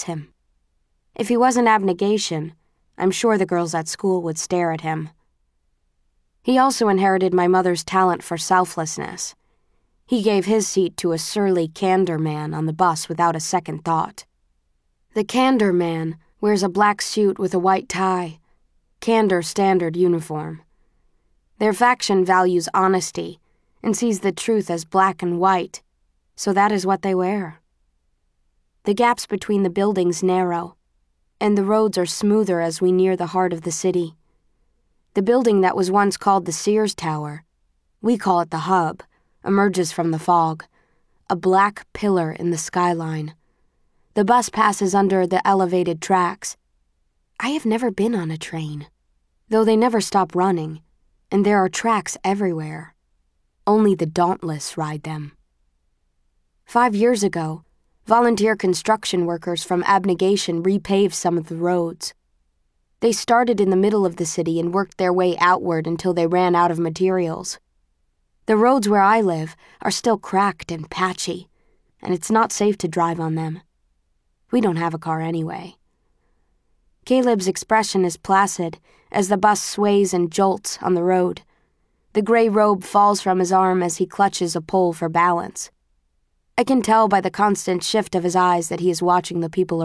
attracts him. If he wasn't abnegation, I'm sure the girls at school would stare at him. He also inherited my mother's talent for selflessness. He gave his seat to a surly candor man on the bus without a second thought. The candor man wears a black suit with a white tie, candor standard uniform. Their faction values honesty and sees the truth as black and white, so that is what they wear. The gaps between the buildings narrow, and the roads are smoother as we near the heart of the city. The building that was once called the Sears Tower, we call it the Hub, emerges from the fog, a black pillar in the skyline. The bus passes under the elevated tracks. I have never been on a train, though they never stop running, and there are tracks everywhere. Only the dauntless ride them. 5 years ago, volunteer construction workers from Abnegation repaved some of the roads. They started in the middle of the city and worked their way outward until they ran out of materials. The roads where I live are still cracked and patchy, and it's not safe to drive on them. We don't have a car anyway. Caleb's expression is placid as the bus sways and jolts on the road. The gray robe falls from his arm as he clutches a pole for balance. I can tell by the constant shift of his eyes that he is watching the people